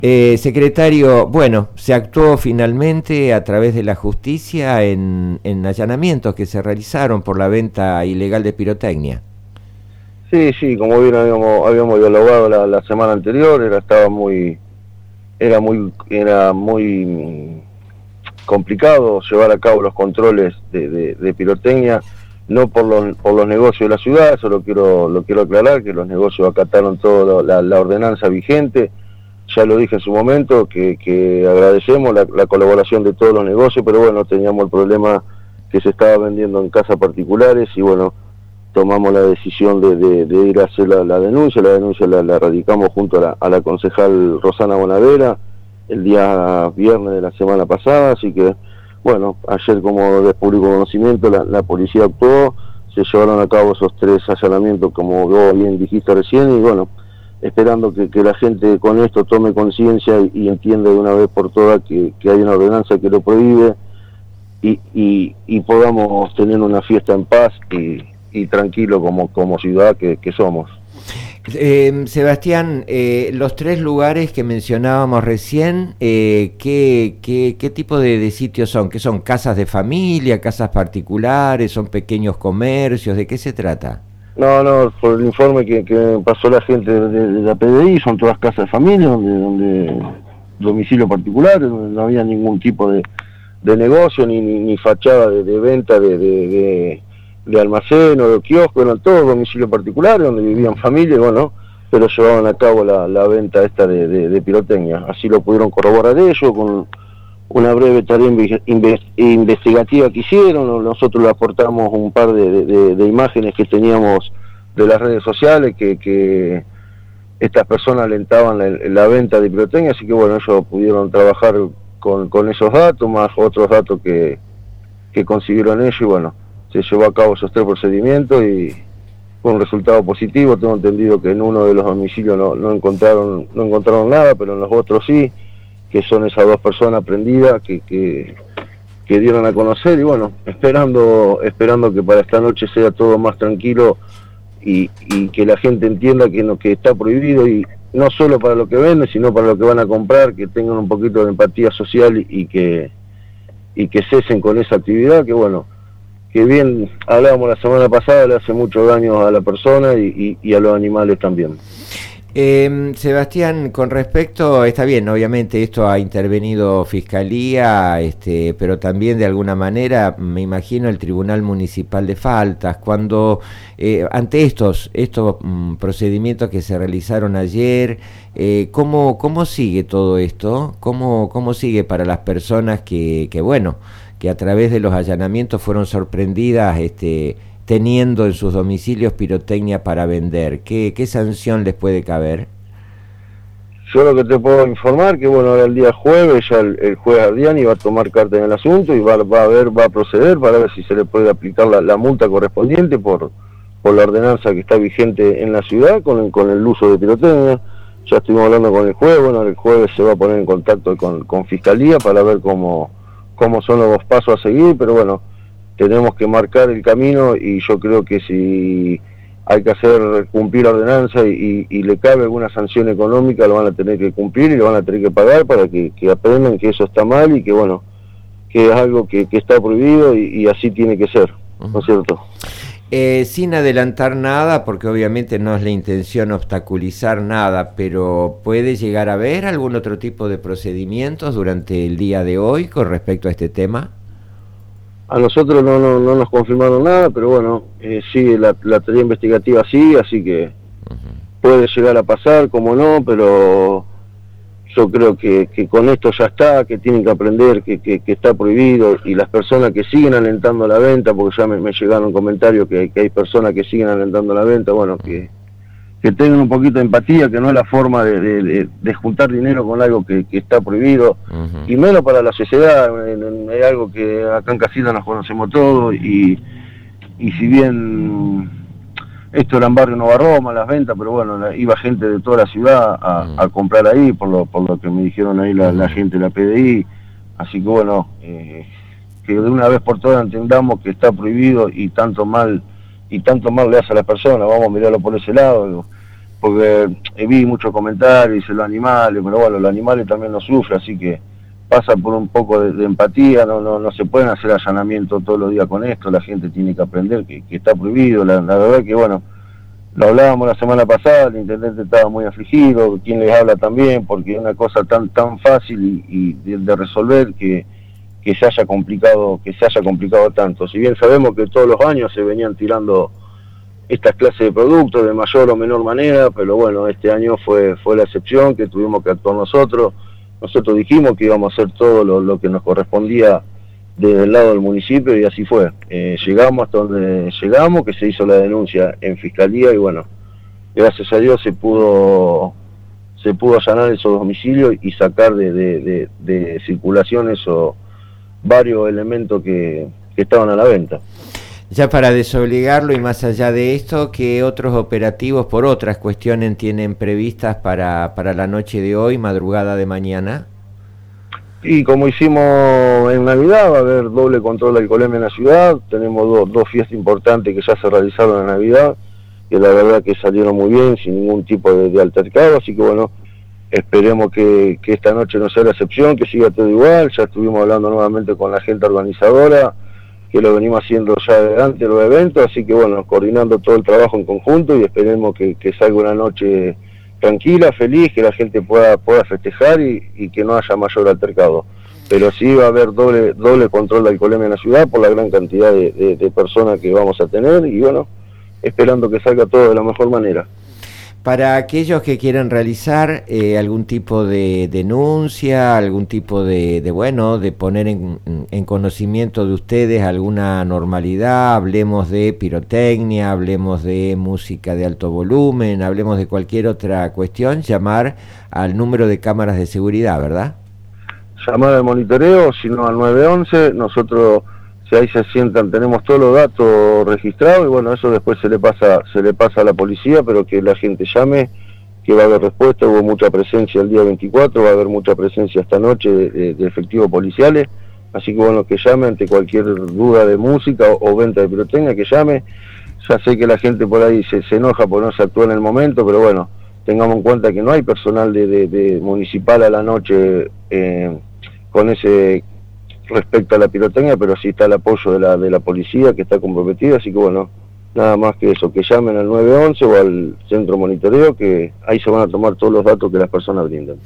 Secretario, bueno, se actuó finalmente a través de la justicia en allanamientos que se realizaron por la venta ilegal de pirotecnia. Sí, sí, como bien habíamos dialogado la semana anterior, era muy complicado llevar a cabo los controles de pirotecnia, no por los negocios de la ciudad. Eso lo quiero aclarar, que los negocios acataron toda la ordenanza vigente. Ya lo dije en su momento, que agradecemos la colaboración de todos los negocios, pero bueno, teníamos el problema que se estaba vendiendo en casas particulares y bueno, tomamos la decisión de ir a hacer la denuncia. La denuncia la radicamos junto a la concejal Rosana Bonavera el día viernes de la semana pasada, así que bueno, ayer, como de público conocimiento, la policía actuó, se llevaron a cabo esos 3 allanamientos, como vos bien dijiste recién, y bueno, esperando que la gente con esto tome conciencia y entienda de una vez por todas que hay una ordenanza que lo prohíbe y podamos tener una fiesta en paz y tranquilo como ciudad que somos. Sebastián, los 3 lugares que mencionábamos recién, ¿qué tipo de sitios son? ¿Qué son? ¿Casas de familia, casas particulares, son pequeños comercios? ¿De qué se trata? No, por el informe que pasó la gente de la PDI, son todas casas de familia, donde domicilio particular, donde no había ningún tipo de negocio, ni fachada de venta de almacén o de kiosco, eran todos domicilios particulares, donde vivían familias, bueno, pero llevaban a cabo la venta esta de pirotecnia. Así lo pudieron corroborar ellos, con una breve tarea investigativa que hicieron. Nosotros le aportamos un par de imágenes que teníamos de las redes sociales que estas personas alentaban la venta de pirotecnia, así que bueno, ellos pudieron trabajar con esos datos, más otros datos que consiguieron ellos, y bueno, se llevó a cabo esos 3 procedimientos y con un resultado positivo. Tengo entendido que en uno de los domicilios no encontraron nada, pero en los otros sí, que son esas 2 personas prendidas que dieron a conocer, y bueno, esperando que para esta noche sea todo más tranquilo y que la gente entienda que está prohibido, y no solo para lo que venden, sino para lo que van a comprar, que tengan un poquito de empatía social y que cesen con esa actividad, que bueno, que bien hablábamos la semana pasada, le hace mucho daño a la persona y a los animales también. Sebastián, con respecto, está bien, obviamente esto ha intervenido Fiscalía, pero también de alguna manera, me imagino, el Tribunal Municipal de Faltas, cuando ante estos procedimientos que se realizaron ayer, ¿cómo sigue todo esto? ¿Cómo sigue para las personas que a través de los allanamientos fueron sorprendidas teniendo en sus domicilios pirotecnia para vender? ¿Qué sanción les puede caber? Yo lo que te puedo informar, que bueno, ahora el día jueves, ya el juez Ardiani va a tomar carta en el asunto y va a proceder para ver si se le puede aplicar la multa correspondiente por la ordenanza que está vigente en la ciudad con el uso de pirotecnia. Ya estuvimos hablando con el juez, bueno, el jueves se va a poner en contacto con Fiscalía para ver cómo son los pasos a seguir, pero bueno, tenemos que marcar el camino, y yo creo que si hay que hacer cumplir la ordenanza y le cabe alguna sanción económica, lo van a tener que cumplir y lo van a tener que pagar para que aprendan que eso está mal y que bueno, que es algo que está prohibido y así tiene que ser, ¿no es cierto? Sin adelantar nada, porque obviamente no es la intención obstaculizar nada, pero ¿puede llegar a haber algún otro tipo de procedimientos durante el día de hoy con respecto a este tema? A nosotros no nos confirmaron nada, pero bueno, sí, la tarea investigativa sí, así que puede llegar a pasar, como no, pero yo creo que con esto ya está, que tienen que aprender que está prohibido, y las personas que siguen alentando la venta, porque ya me llegaron comentarios que hay personas que siguen alentando la venta, bueno, que tengan un poquito de empatía, que no es la forma de juntar dinero con algo que está prohibido, y menos para la sociedad. Es algo que acá en Casilda nos conocemos todos, y si bien esto era en Barrio Nueva Roma, las ventas, pero bueno, iba gente de toda la ciudad a comprar ahí, por lo que me dijeron ahí la gente de la PDI, así que bueno, que de una vez por todas entendamos que está prohibido y tanto mal le hace a las personas. Vamos a mirarlo por ese lado, porque vi muchos comentarios, dice los animales, pero bueno, los animales también nos sufren, así que pasa por un poco de empatía, no se pueden hacer allanamientos todos los días con esto, la gente tiene que aprender que está prohibido, la verdad que bueno, lo hablábamos la semana pasada, el intendente estaba muy afligido, quien les habla también, porque es una cosa tan fácil y de resolver que se haya complicado tanto. Si bien sabemos que todos los años se venían tirando estas clases de productos de mayor o menor manera, pero bueno, este año fue la excepción, que tuvimos que actuar nosotros. Nosotros dijimos que íbamos a hacer todo lo que nos correspondía desde el lado del municipio y así fue. Llegamos hasta donde llegamos, que se hizo la denuncia en Fiscalía y bueno, gracias a Dios se pudo allanar esos domicilios y sacar de circulación esos varios elementos que estaban a la venta. Ya para desobligarlo y más allá de esto, ¿qué otros operativos por otras cuestiones tienen previstas para la noche de hoy, madrugada de mañana? Y como hicimos en Navidad, va a haber doble control de alcoholemia en la ciudad. Tenemos dos fiestas importantes que ya se realizaron en Navidad, que la verdad que salieron muy bien, sin ningún tipo de altercado, así que bueno, esperemos que esta noche no sea la excepción, que siga todo igual. Ya estuvimos hablando nuevamente con la gente organizadora, que lo venimos haciendo ya de antes los eventos, así que bueno, coordinando todo el trabajo en conjunto y esperemos que salga una noche tranquila, feliz, que la gente pueda festejar y que no haya mayor altercado. Pero sí va a haber doble control de alcoholemia en la ciudad por la gran cantidad de personas que vamos a tener y bueno, esperando que salga todo de la mejor manera. Para aquellos que quieran realizar algún tipo de denuncia, algún tipo de poner en conocimiento de ustedes alguna normalidad, hablemos de pirotecnia, hablemos de música de alto volumen, hablemos de cualquier otra cuestión, llamar al número de cámaras de seguridad, ¿verdad? Llamar al monitoreo, sino al 911, nosotros... Si ahí se sientan, tenemos todos los datos registrados y bueno, eso después se le pasa a la policía, pero que la gente llame, que va a haber respuesta. Hubo mucha presencia el día 24, va a haber mucha presencia esta noche de efectivos policiales, así que bueno, que llame ante cualquier duda de música o venta de pirotecnia, que llame. Ya sé que la gente por ahí se enoja por no se actúa en el momento, pero bueno, tengamos en cuenta que no hay personal de municipal a la noche con ese... respecto a la pirotecnia, pero sí está el apoyo de la policía que está comprometida, así que bueno, nada más que eso, que llamen al 911 o al centro monitoreo, que ahí se van a tomar todos los datos que las personas brindan.